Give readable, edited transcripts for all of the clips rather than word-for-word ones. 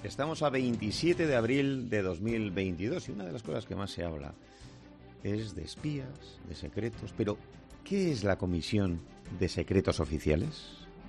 Estamos a 27 de abril de 2022 y una de las cosas que más se habla es de espías, de secretos. Pero, ¿qué es la Comisión de Secretos Oficiales?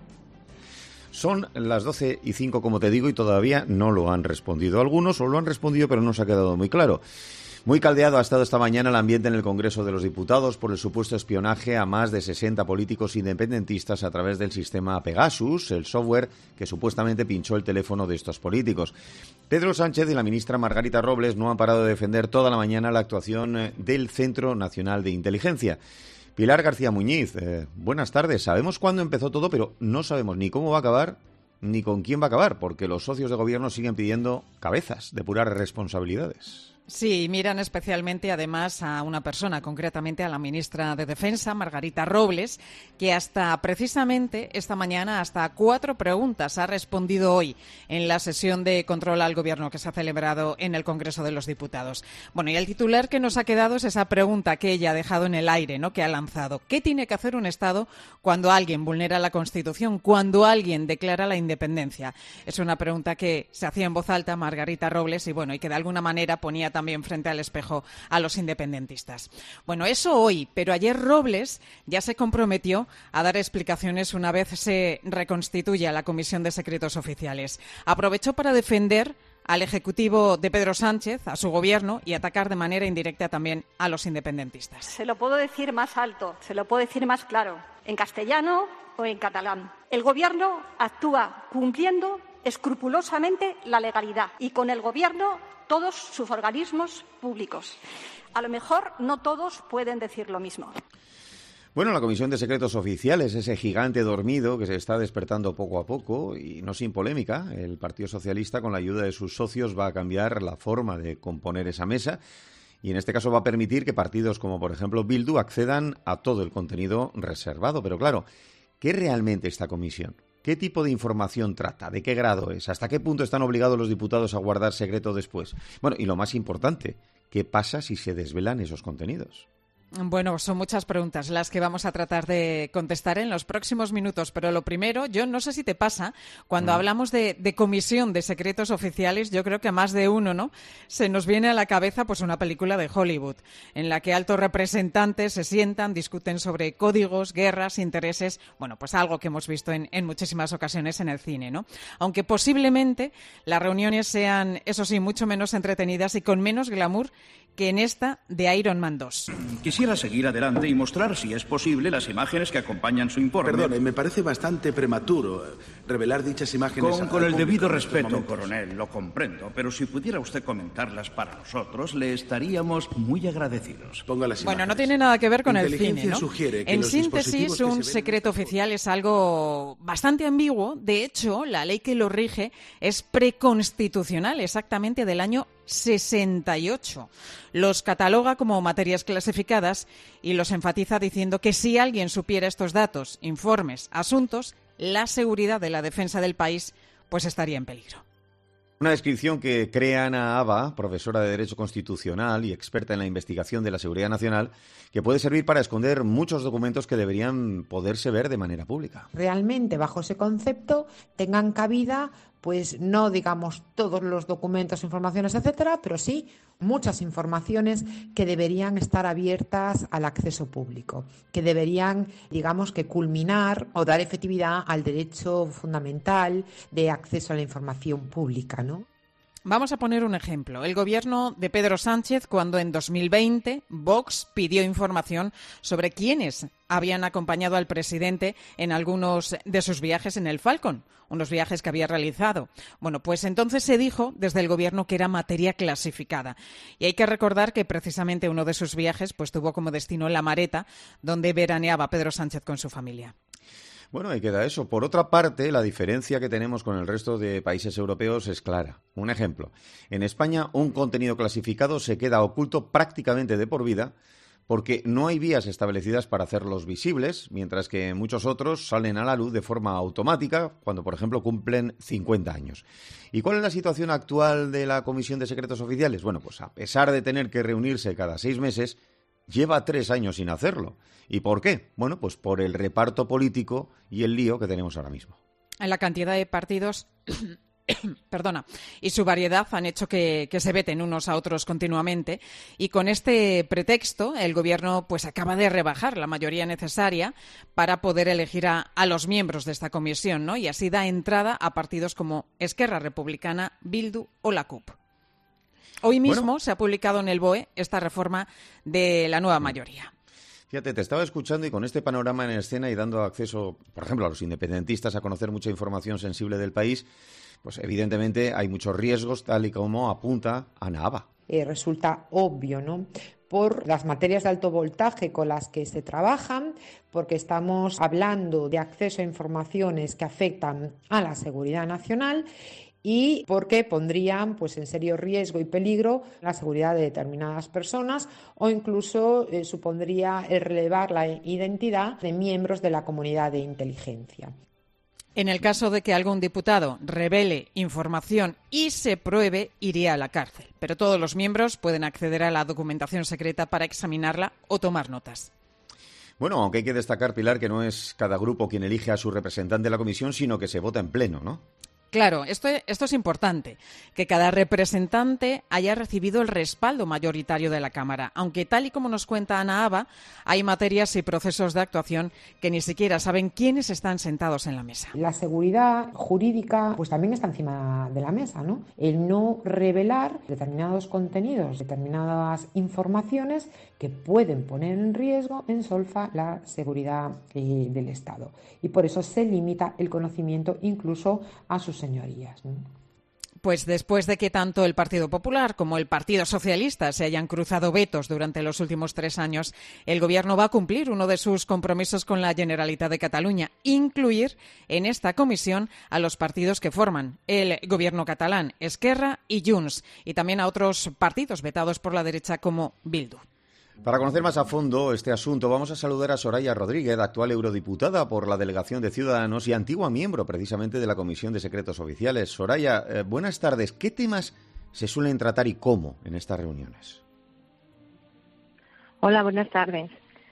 Son las 12:05, como te digo, y todavía no lo han respondido. Algunos o lo han respondido, pero no se ha quedado muy claro. Muy caldeado ha estado esta mañana el ambiente en el Congreso de los Diputados por el supuesto espionaje a más de 60 políticos independentistas a través del sistema Pegasus, el software que supuestamente pinchó el teléfono de estos políticos. Pedro Sánchez y la ministra Margarita Robles no han parado de defender toda la mañana la actuación del Centro Nacional de Inteligencia. Pilar García Muñiz, buenas tardes. Sabemos cuándo empezó todo, pero no sabemos ni cómo va a acabar ni con quién va a acabar, porque los socios de gobierno siguen pidiendo cabezas, depurar responsabilidades. Sí, miran especialmente además a una persona, concretamente a la ministra de Defensa, Margarita Robles, que hasta precisamente esta mañana hasta 4 preguntas ha respondido hoy en la sesión de control al Gobierno que se ha celebrado en el Congreso de los Diputados. Bueno, y el titular que nos ha quedado es esa pregunta que ella ha dejado en el aire, ¿no?, que ha lanzado. ¿Qué tiene que hacer un Estado cuando alguien vulnera la Constitución, cuando alguien declara la independencia? Es una pregunta que se hacía en voz alta Margarita Robles y bueno, y que de alguna manera ponía también frente al espejo a los independentistas. Bueno, eso hoy, pero ayer Robles ya se comprometió a dar explicaciones una vez se reconstituya la Comisión de Secretos Oficiales. Aprovechó para defender al Ejecutivo de Pedro Sánchez, a su gobierno, y atacar de manera indirecta también a los independentistas. Se lo puedo decir más alto, se lo puedo decir más claro, en castellano o en catalán. El Gobierno actúa cumpliendo escrupulosamente la legalidad y con el Gobierno todos sus organismos públicos. A lo mejor no todos pueden decir lo mismo. Bueno, la Comisión de Secretos Oficiales, ese gigante dormido que se está despertando poco a poco y no sin polémica, el Partido Socialista, con la ayuda de sus socios, va a cambiar la forma de componer esa mesa y en este caso va a permitir que partidos como, por ejemplo, Bildu accedan a todo el contenido reservado. Pero claro, ¿qué es realmente esta comisión? ¿Qué tipo de información trata? ¿De qué grado es? ¿Hasta qué punto están obligados los diputados a guardar secreto después? Bueno, y lo más importante, ¿qué pasa si se desvelan esos contenidos? Bueno, son muchas preguntas las que vamos a tratar de contestar en los próximos minutos, pero lo primero, yo no sé si te pasa, cuando hablamos de Comisión de Secretos Oficiales, yo creo que a más de uno, ¿no?, se nos viene a la cabeza pues una película de Hollywood, en la que altos representantes se sientan, discuten sobre códigos, guerras, intereses, bueno, pues algo que hemos visto en muchísimas ocasiones en el cine, ¿no? Aunque posiblemente las reuniones sean, eso sí, mucho menos entretenidas y con menos glamour que en esta de Iron Man 2. Quisiera seguir adelante y mostrar, si es posible, las imágenes que acompañan su informe. Perdone, me parece bastante prematuro revelar dichas imágenes. Con el debido respeto, coronel, lo comprendo, pero si pudiera usted comentarlas para nosotros, le estaríamos muy agradecidos. Ponga las imágenes. Bueno, no tiene nada que ver con el cine, ¿no? En síntesis, un secreto oficial es algo bastante ambiguo. De hecho, la ley que lo rige es preconstitucional, exactamente del año 68. Los cataloga como materias clasificadas y los enfatiza diciendo que si alguien supiera estos datos, informes, asuntos, la seguridad de la defensa del país pues estaría en peligro. Una descripción que crea Ana Aba, profesora de Derecho Constitucional y experta en la investigación de la seguridad nacional, que puede servir para esconder muchos documentos que deberían poderse ver de manera pública. Realmente, bajo ese concepto, tengan cabida, pues no digamos todos los documentos, informaciones, etcétera, pero sí muchas informaciones que deberían estar abiertas al acceso público, que deberían, digamos, que culminar o dar efectividad al derecho fundamental de acceso a la información pública, ¿no? Vamos a poner un ejemplo. El gobierno de Pedro Sánchez, cuando en 2020 Vox pidió información sobre quiénes habían acompañado al presidente en algunos de sus viajes en el Falcon, unos viajes que había realizado. Bueno, pues entonces se dijo desde el gobierno que era materia clasificada. Y hay que recordar que precisamente uno de sus viajes pues tuvo como destino La Mareta, donde veraneaba Pedro Sánchez con su familia. Bueno, ahí queda eso. Por otra parte, la diferencia que tenemos con el resto de países europeos es clara. Un ejemplo. En España, un contenido clasificado se queda oculto prácticamente de por vida porque no hay vías establecidas para hacerlos visibles, mientras que muchos otros salen a la luz de forma automática cuando, por ejemplo, cumplen 50 años. ¿Y cuál es la situación actual de la Comisión de Secretos Oficiales? Bueno, pues a pesar de tener que reunirse cada 6 meses, lleva 3 años sin hacerlo. ¿Y por qué? Bueno, pues por el reparto político y el lío que tenemos ahora mismo. En la cantidad de partidos perdona, y su variedad han hecho que se veten unos a otros continuamente. Y con este pretexto, el Gobierno pues acaba de rebajar la mayoría necesaria para poder elegir a los miembros de esta comisión, ¿no? Y así da entrada a partidos como Esquerra Republicana, Bildu o la CUP. Hoy mismo se ha publicado en el BOE esta reforma de la nueva mayoría. Fíjate, te estaba escuchando y con este panorama en escena y dando acceso, por ejemplo, a los independentistas a conocer mucha información sensible del país, pues evidentemente hay muchos riesgos, tal y como apunta Ana Aba. Resulta obvio, ¿no? Por las materias de alto voltaje con las que se trabajan, porque estamos hablando de acceso a informaciones que afectan a la seguridad nacional y porque pondrían pues en serio riesgo y peligro la seguridad de determinadas personas o incluso supondría el relevar la identidad de miembros de la comunidad de inteligencia. En el caso de que algún diputado revele información y se pruebe, iría a la cárcel. Pero todos los miembros pueden acceder a la documentación secreta para examinarla o tomar notas. Bueno, aunque hay que destacar, Pilar, que no es cada grupo quien elige a su representante de la comisión, sino que se vota en pleno, ¿no? Claro, esto es importante, que cada representante haya recibido el respaldo mayoritario de la Cámara, aunque tal y como nos cuenta Ana Aba, hay materias y procesos de actuación que ni siquiera saben quiénes están sentados en la mesa. La seguridad jurídica pues también está encima de la mesa, ¿no? El no revelar determinados contenidos, determinadas informaciones que pueden poner en riesgo, en solfa, la seguridad del Estado. Y por eso se limita el conocimiento incluso a sus señorías, ¿no? Pues después de que tanto el Partido Popular como el Partido Socialista se hayan cruzado vetos durante los últimos 3 años, el Gobierno va a cumplir uno de sus compromisos con la Generalitat de Cataluña, incluir en esta comisión a los partidos que forman el Gobierno catalán, Esquerra y Junts, y también a otros partidos vetados por la derecha como Bildu. Para conocer más a fondo este asunto, vamos a saludar a Soraya Rodríguez, actual eurodiputada por la delegación de Ciudadanos y antigua miembro precisamente de la Comisión de Secretos Oficiales. Soraya, buenas tardes. ¿Qué temas se suelen tratar y cómo en estas reuniones? Hola, buenas tardes.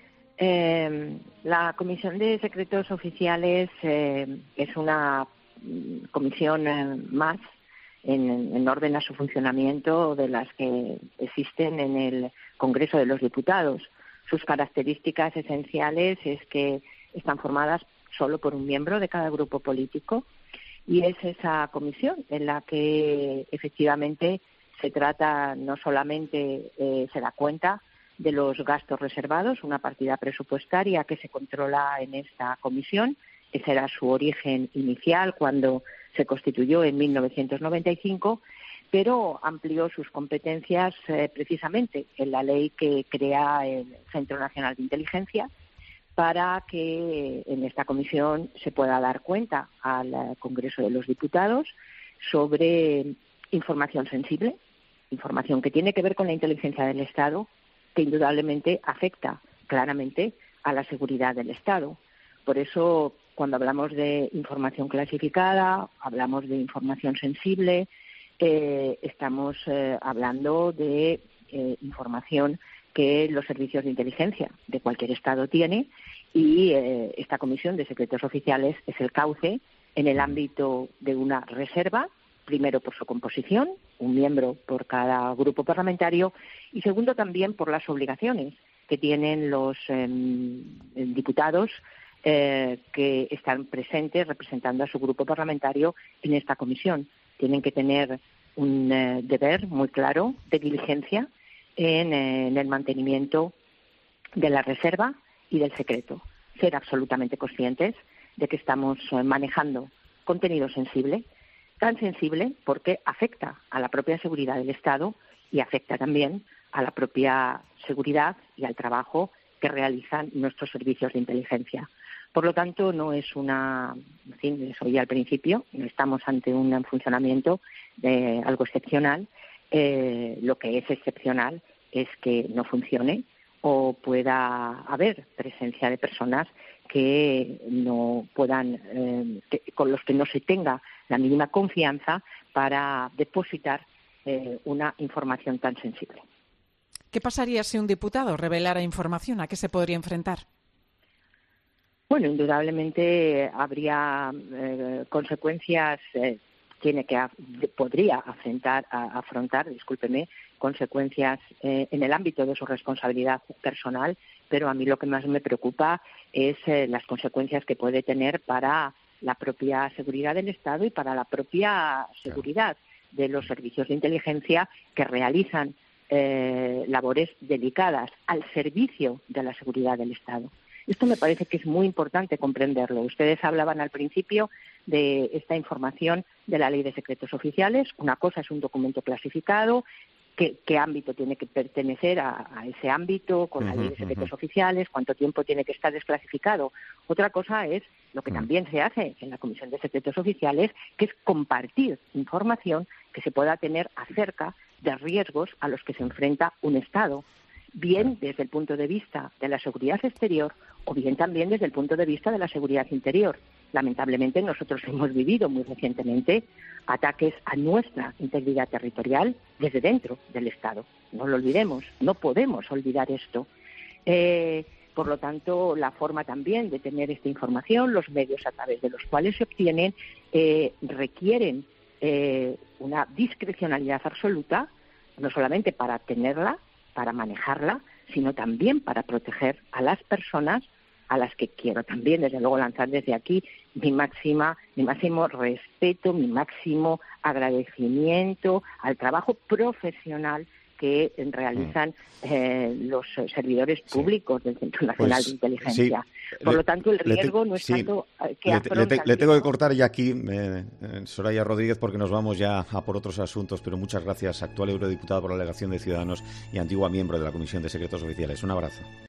La Comisión de Secretos Oficiales es una comisión más en orden a su funcionamiento de las que existen en el Congreso de los Diputados. Sus características esenciales es que están formadas solo por un miembro de cada grupo político y es esa comisión en la que efectivamente se trata no solamente, se da cuenta de los gastos reservados, una partida presupuestaria que se controla en esta comisión. Ese era su origen inicial cuando se constituyó en 1995, pero amplió sus competencias precisamente en la ley que crea el Centro Nacional de Inteligencia para que en esta comisión se pueda dar cuenta al Congreso de los Diputados sobre información sensible, información que tiene que ver con la inteligencia del Estado, que indudablemente afecta claramente a la seguridad del Estado. Por eso, cuando hablamos de información clasificada, hablamos de información sensible, estamos hablando de información que los servicios de inteligencia de cualquier Estado tiene y esta Comisión de Secretos Oficiales es el cauce en el ámbito de una reserva, primero por su composición, un miembro por cada grupo parlamentario, y segundo también por las obligaciones que tienen los diputados que están presentes representando a su grupo parlamentario en esta comisión. Tienen que tener un deber muy claro de diligencia en el mantenimiento de la reserva y del secreto. Ser absolutamente conscientes de que estamos manejando contenido sensible, tan sensible porque afecta a la propia seguridad del Estado y afecta también a la propia seguridad y al trabajo que realizan nuestros servicios de inteligencia. Por lo tanto, no es en fin, les oí al principio, no estamos ante un funcionamiento de algo excepcional. Lo que es excepcional es que no funcione o pueda haber presencia de personas que no puedan, con los que no se tenga la mínima confianza para depositar una información tan sensible. ¿Qué pasaría si un diputado revelara información? ¿A qué se podría enfrentar? Bueno, indudablemente habría consecuencias podría afrontar, consecuencias en el ámbito de su responsabilidad personal, pero a mí lo que más me preocupa es las consecuencias que puede tener para la propia seguridad del Estado y para la propia seguridad de los servicios de inteligencia que realizan labores delicadas al servicio de la seguridad del Estado. Esto me parece que es muy importante comprenderlo. Ustedes hablaban al principio de esta información de la Ley de Secretos Oficiales. Una cosa es un documento clasificado, qué ámbito tiene que pertenecer a ese ámbito con la Ley de Secretos Oficiales, cuánto tiempo tiene que estar desclasificado. Otra cosa es lo que también se hace en la Comisión de Secretos Oficiales, que es compartir información que se pueda tener acerca de riesgos a los que se enfrenta un Estado, bien desde el punto de vista de la seguridad exterior o bien también desde el punto de vista de la seguridad interior. Lamentablemente nosotros hemos vivido muy recientemente ataques a nuestra integridad territorial desde dentro del Estado. No lo olvidemos, no podemos olvidar esto. Por lo tanto, la forma también de tener esta información, los medios a través de los cuales se obtienen, requieren una discrecionalidad absoluta, no solamente para tenerla, para manejarla, sino también para proteger a las personas a las que quiero también, desde luego, lanzar desde aquí mi máximo respeto, mi máximo agradecimiento al trabajo profesional que realizan los servidores públicos del Centro Nacional de Inteligencia. Por lo tanto, el riesgo no es tanto que afronta... Le tengo que cortar ya aquí, Soraya Rodríguez, porque nos vamos ya a por otros asuntos, pero muchas gracias, actual eurodiputada por la delegación de Ciudadanos y antigua miembro de la Comisión de Secretos Oficiales. Un abrazo.